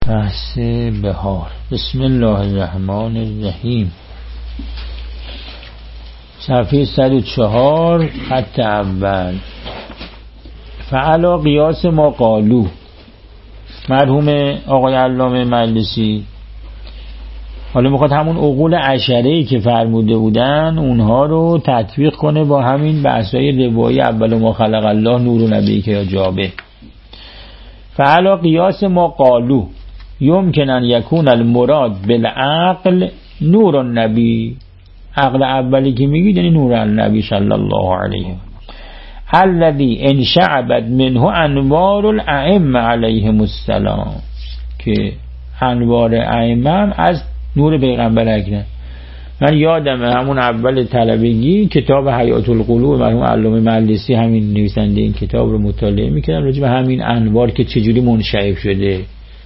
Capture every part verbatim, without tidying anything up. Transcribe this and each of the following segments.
بحث بهار. بسم الله الرحمن الرحیم. صفحه صد و چهار خط اول. فعلا قیاس ما قالو، مرحوم آقای علامه مجلسی حالا میخواد همون عقول عشره‌ای که فرموده بودن اونها رو تطبیق کنه با همین بحثای روایی اول ما خلق الله نور و نبی که یا جابه. فعلا قیاس ما قالو یمکن ان یکون المراد بالعقل نور النبی، عقل اولی که میگید یعنی نور النبی صلی الله علیه الذی انشعبت منه انوار الائمه علیهم السلام، که انوار ائمه از نور پیغمبر اکرم. من یادمه همون اول طلبگی کتاب حیات القلوب مرحوم علامه مجلسی همین نویسنده این کتاب رو مطالعه میکردم راجع به همین انوار که چجوری منشعب شده.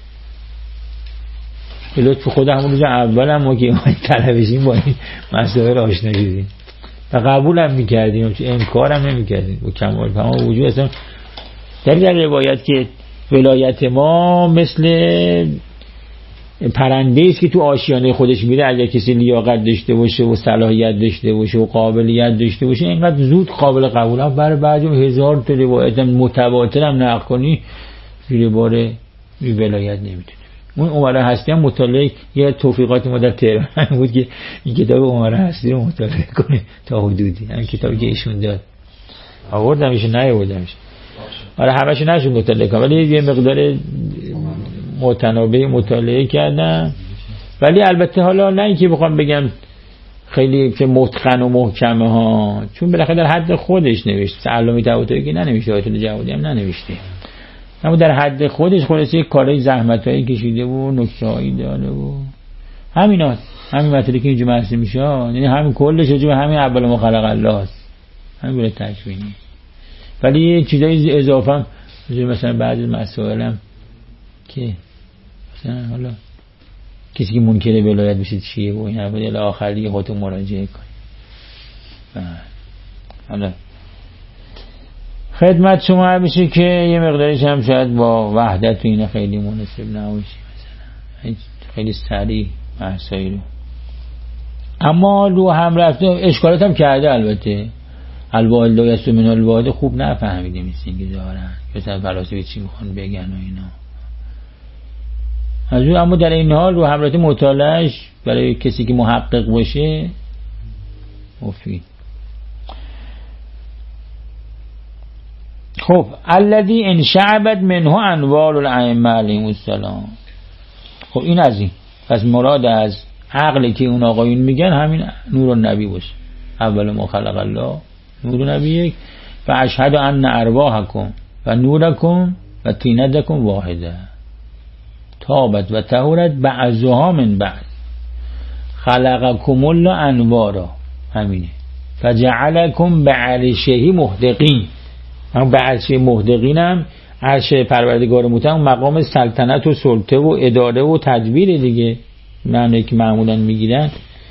به لطف خود همون روز اول هم ما که طلبشیم با این مسائل آشنا شدیم و قبول هم میکردیم، انکار هم نمیکردیم با کمال تمام وجود. اصلا در در روایت که ولایت ما مثل پرنده است که تو آشیانه خودش میره، اگر کسی لیاقت داشته باشه و صلاحیت داشته باشه و قابلیت داشته باشه اینقدر زود قابل قبول هم. برای بعضی هزار تا روایت متواتر هم نقل کنی زیر بار ولایت نمیتونه. اون عمره هستی هم مطالعه یه توفیقات ما در تهران بود که این کتاب عمره هستی رو مطالعه کنه تا حدودی، همین کتابی که ایشون داد آوردمش نیاوردمش. آره همه‌شو نشون مطالعه کنم ولی یه مقدار متنابع مطالعه کردم. ولی البته حالا نه اینکه بخوام بگم خیلی که متقن و محکمه ها، چون بالاخره در حد خودش نوشته. علامه طباطبایی که ننوشته، آیت الجوادی هم ننوشته، اما در حد خودش خلاصه یک کارهای زحمتایی کشیده و نکته‌ای داره و همینا همین مطلبی که اینجا بحث میشه، یعنی همین کلش راجع به همین اول ما خلق الله است، همین بله تکوینی. ولی چیزای اضافه هم مثلا بعضی مسائل که مثلا حالا کسی که منکر ولایت بشه چیه و این اول الی آخری خودتون مراجعه کنید. حالا خدمت شما بشه که یه مقدارش هم شاید با وحدت و اینا خیلی مناسب نباشه، مثلا خیلی سریع بحثایی رو، اما رو هم رفته اشکالات هم کرده. البته الوالد و یسو من الوالد خوب نفهمیده میسین که دارن مثلا فلاسفه چی میخوان بگن و اینا از اون. اما در این حال رو همراه مطالعهش برای کسی که محقق باشه مفید. خب الذی انشعبت منه انوار الائمه علیهم السلام. خب این از این پس مراد از عقلی که اون آقایون میگن همین نور النبی باشه. اول ما خلق الله نور النبی یک و اشهد ان ارواحکم و نورکم و طینتکم واحده تابت و طهورت بعضها من بعض خلقکم الله انوارا، همینه. فجعلکم بعرشه محدقین. هم بعرشه محدقین هم عرش پروردگار مطلق مقام سلطنت و سلطه و اداره و تدبیر دیگه، معنی که معمولا میگیرن.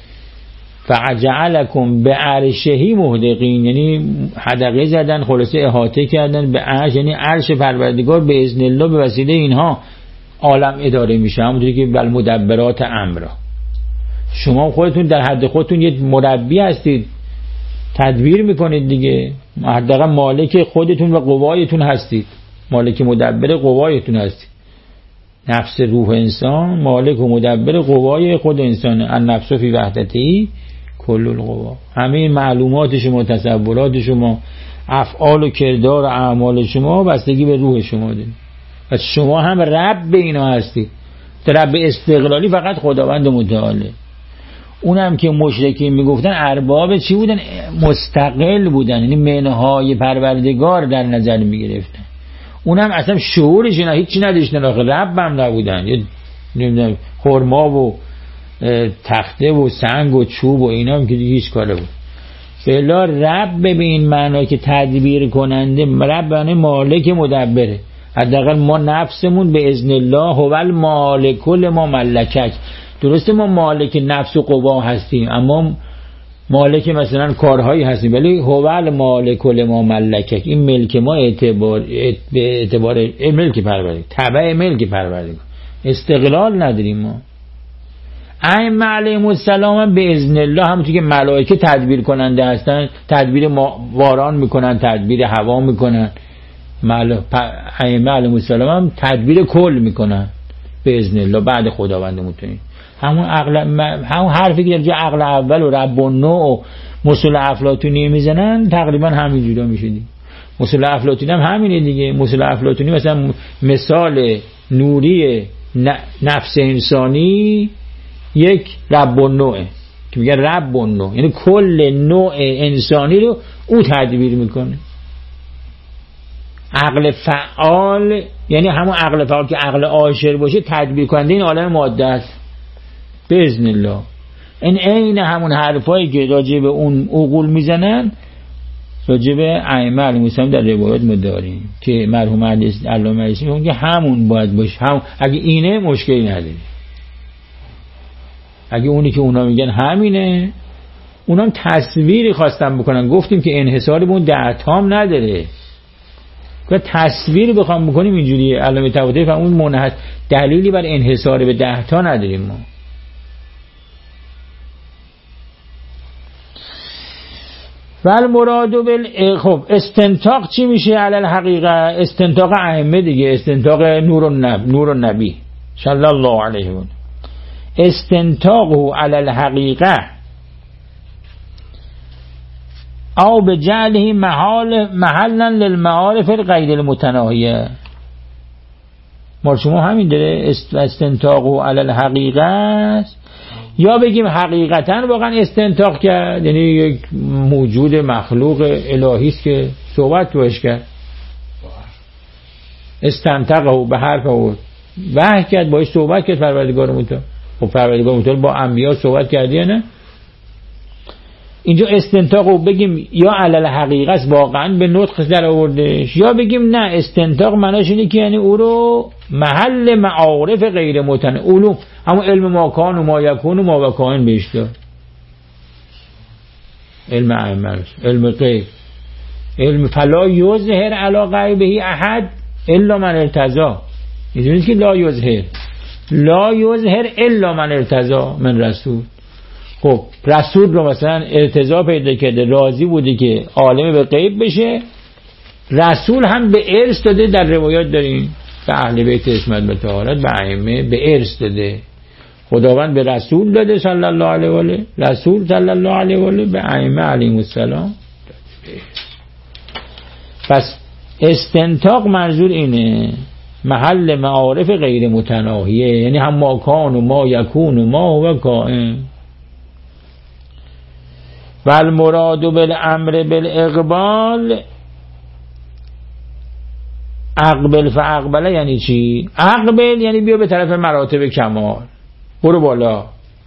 فجعلکم بعرشه محدقین یعنی حدقه زدن، خلاصه احاطه کردن به عرش، یعنی عرش پروردگار به اذن الله به وسیله اینها عالم اداره میشه. همونطوری که بل مدبرات امر، شما خودتون در حد خودتون یه مربی هستید، تدبیر میکنید دیگه، حداقل مالک خودتون و قوایتون هستید، مالک مدبر قوایتون هستید. نفس روح انسان مالک و مدبر قوای خود انسانه. النفس فی وحدتی کل القوا. همه معلومات شما، تصورات شما، افعال و کردار و اعمال شما بستگی به روح شما داره. پس شما هم رب اینا هستید. رب استقلالی فقط خداوند متعاله. اونم که مشرکین میگفتن ارباب چی بودن؟ مستقل بودن، یعنی منهای پروردگار در نظر میگرفتن. اونم اصلا شعورش اینا هیچی نداشتن، آخه رب هم نبودن، یه نمیدونم خرما و تخته و سنگ و چوب و اینا هم که هیچ کاره بود. فعلا رب به این معنی که تدبیر کننده، رب یعنی مالک مدبره. حداقل ما نفسمون به اذن الله هو المالک کل ما ملکک. درسته ما مالک نفس و قوا هستیم اما مالک مثلا کارهایی هستیم، ولی هو المالک کل ما ملکک، این ملک ما اعتبار به اعتبار ملک پروردگار، تبع ملک پروردگار. استقلال نداریم ما. ائمه علیهم السلام به اذن الله، همونطور که ملائکه تدبیر کننده هستن، تدبیر باران میکنن، تدبیر هوا میکنن، ائمه علیهم السلام هم تدبیر کل میکنن به اذن الله بعد خداوند متعال. همون عقل، همون حرفی که در عقل اول و رب النوع و مصول افلاطونی میزنن تقریبا همینجوری میشه. مصول افلاطونی هم همینه دیگه. مصول افلاطونی مثلا مثال نوری نفس انسانی یک رب النوعه که میگه رب النوع، یعنی کل نوع انسانی رو او تدبیر میکنه. عقل فعال یعنی همون عقل فعال که عقل عاشر باشه تدبیر کننده این عالم ماده است به اذن الله. این عین همون حرفایی که راجع به اون عقول میزنن راجع به ائمه علیهم السلام در روایات ما داریم که مرحوم علامه علیسی میگن که همون باید باشه. هم اگه اینه مشکلی نداره، اگه اونی که اونا میگن همینه، اونا هم تصویری خواستن بکنن. گفتیم که انحصاری به اون ده تام نداره که تصویر بخوام بکنیم اینجوری علامه طباطبایی فرمود منحصر، دلیلی بر انحصار به ده تا نداریم ما. ول مراد بال خب استنتاق چی میشه؟ علی الحقیقه استنتاق ائمه دیگه، استنتاق نور النبی، نور النبی صلی الله علیه و استنتاقه علی الحقیقه او بجعله محال محلا للمعارف غیر المتناهیه. ما شما همین داره استنتاقه علی الحقیقه است، یا بگیم حقیقتا واقعا استنتاق کرد، یعنی یک موجود مخلوق الهی است که صحبت باش کرد، استنتاقه به حرف او وحی کرد، باش صحبت کرد پروردگار متعال. خب پروردگار متعال با انبیا صحبت کردی یا نه؟ اینجا استنتاقو بگیم یا علل حقیقت است واقعا به نطق در آوردش، یا بگیم نه استنتاق معناش اینه که یعنی او رو محل معارف غیر متناهی، علوم همون علم ماکان و ما یکون و ما وکائن بهش داد، علم ائمه، علم غیب، علم فلا یظهر علی غیبه احد الا من ارتضی. میدونید که لا یظهر لا یظهر الا من ارتضی من رسول. خب رسول رو مثلا ارتضا پیدا کرده، راضی بوده که عالم به غیب بشه، رسول هم به ارث داده. در روایات داریم به اهل بیت عصمت و طهارت به ائمه به ارث داده، خداوند به رسول داده صلی الله علیه و آله، رسول صلی الله علیه و آله به ائمه علیهم السلام. پس استنتاق منظور اینه محل معارف غیر متناهیه، یعنی هم ما کان و ما یکون و ما هو کائن. و المراد بالامر بالاقبال اقبل فاقبل یعنی چی؟ اقبل یعنی بیا به طرف مراتب کمال، برو بالا،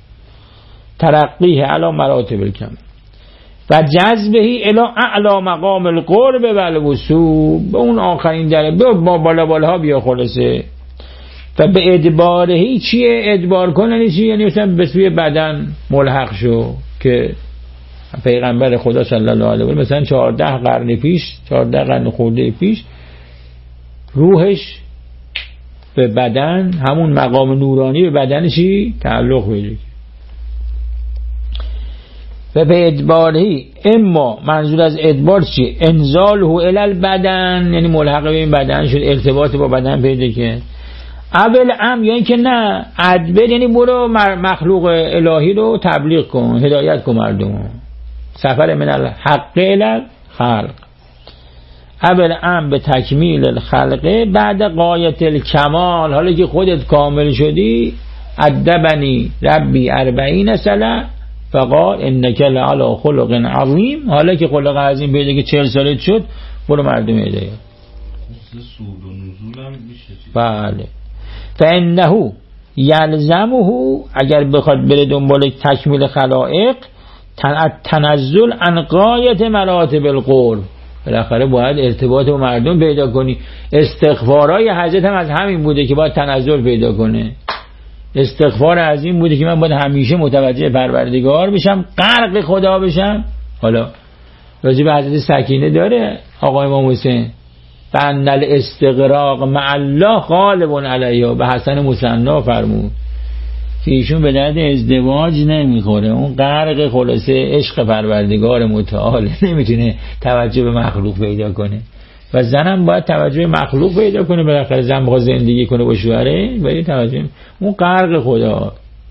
ترقیه علی مراتب الکمال و جذبهی الی اعلی مقام القرب و الوصول، به اون آخرین درجه با بالا بالاها بیا خلاصه. و به ادبارهی چیه؟ ادبار کننی چی؟ یعنی مثلا به سوی بدن ملحق شو، که پیغمبر خدا صلی الله علیه و آله مثلا چهارده قرن پیش، چهارده قرن خورده پیش روحش به بدن، همون مقام نورانی به بدنشی تعلق پیدا. و به ادبارهی اما منظور از ادبار چیه؟ انزاله الی البدن، یعنی ملحق به این بدن شد، ارتباط با بدن پیدا کرد. اول ام یا اینکه نه ادبر یعنی برو مخلوق الهی رو تبلیغ کن، هدایت کن مردم، سفر من الحق الی الخلق. اول ام به تکمیل الخلقه بعد غایت الکمال، حالا که خودت کامل شدی ادبنی ربی اربعین سنه فقال انک لعلی خلق عظیم، حالا که خلق عظیم پیدا که چهل سالت شد برو مردم هدایت. مثل سود و نزول هم میشه. بله. فانه یلزمه اگر بخواد بره دنبال تکمیل خلائق تنزل عن غایت مراتب القرب، بالاخره باید ارتباط با مردم پیدا کنی. استغفارای حضرت هم از همین بوده که باید تنزل پیدا کنه. استغفار از این بوده که من باید همیشه متوجه پروردگار بشم، غرق خدا بشم. حالا راجع به حضرت سکینه داره آقای امام حسین بأن الاستغراق مع الله غالب علیه، به حسن مصنع فرمود که ایشون به درد ازدواج نمیخوره، اون غرق خلاصه عشق پروردگار متعال نمیتونه توجه به مخلوق پیدا کنه و زنم باید توجه به مخلوق پیدا کنه، بالاخره زن بخواد زندگی کنه با شوهره باید توجه، اون غرق خدا.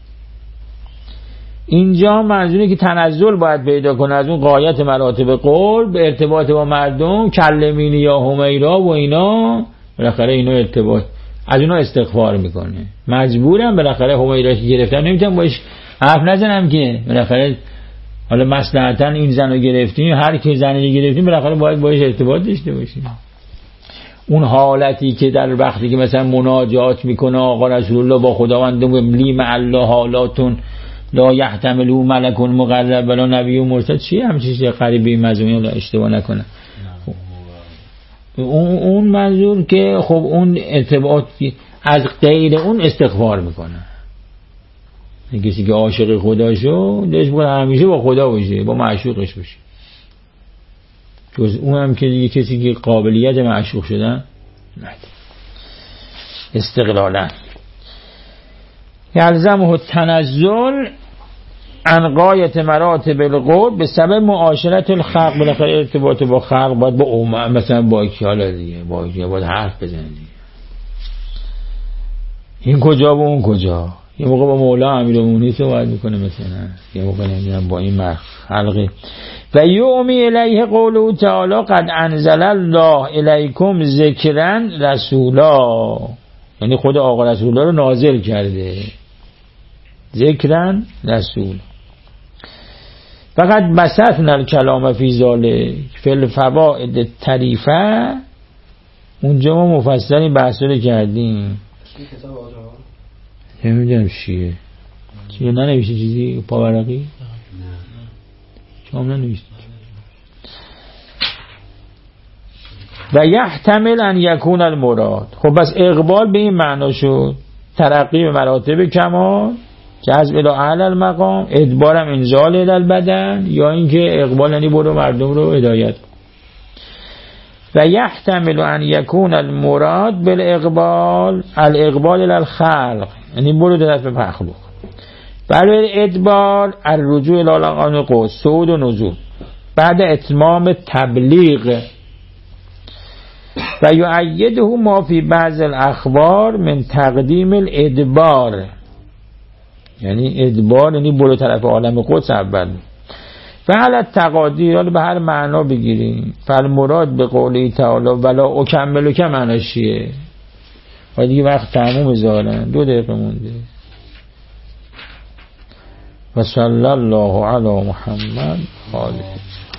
اینجا منظوره که تنزل باید پیدا کنه از اون غایت مراتب قرب به ارتباط با مردم، کلمینی یا همیرا و اینا، بالاخره اینا ارتباط از اونا استغفار میکنه، مجبورم بالاخره همیرا که گرفتم نمیتونم باش حرف نزنم که بالاخره حالا مصلحتاً این زنو گرفتیم، هر کی زنی گرفتیم بالاخره باید باش ارتباط داشته باشیم. اون حالتی که در وقتی که مثلا مناجات میکنه آقا رسول الله با خداوند لی مع الله حالاتون لا یحتملوا ملک مقرب ولا نبی مرسل، چیه همچین چیز غریبی مضمون اشتباه نکنه. اون اون منظور که خب اون ارتباط از غیر اون استغفار میکنه. کسی که عاشق خدا شو دلش بخواد همیشه با خدا باشه، با معشوقش باشه. جز اون هم که دیگه کسی که قابلیت معشوق شدن نداره. استقلالا یلزمه التنزل عن غایت مراتب القرب به سبب معاشرت الخلق، بالاخره ارتباط با خلق باید با اومه مثلا با کی حالا دیگه با کی باید حرف بزنه دیگه، این کجا و اون کجا، یه موقع با مولا امیرالمومنین صحبت میکنه مثلا، یه موقع نمیدونم با این خلقی. و یومی الیه قوله تعالی قد انزل الله الیکم ذکرا رسولا، یعنی خود آقا رسول الله رو نازل کرده، ذکرا رسول. فقط بسطنا الکلام فی ذالک فی الفوائد الطریفه، اونجا ما مفصلی بحث رو کردیم. نمیدونم چیه چیه ننوشته چیزی پاورقی شما ننوشته. و یحتمل ان یکون المراد، خب بس اقبال به این معنا شد ترقی به مراتب کمال، جذب الی اعلی المقام، ادبارم انزال الی البدن، یا اینکه اقبال یعنی برو مردم رو هدایت. و یحتمل ان یکون المراد بالاقبال الاقبال الی الخلق، یعنی برو طرف مخلوق. برای ادبار الرجوع الی الاقان قوس صعود و نزول بعد اتمام تبلیغ. و یؤیده ما فی بعض الاخبار من تقدیم الادبار، یعنی ادبار یعنی برو طرف عالم قدس اول. و حالا تقادیر حالا به هر معنا بگیریم، فالمراد به قوله تعالی ولا اکمل که معناش چیه؟ و دیگه وقت تموم زارن، دو دقیقه مونده. و صلی الله علی محمد آله.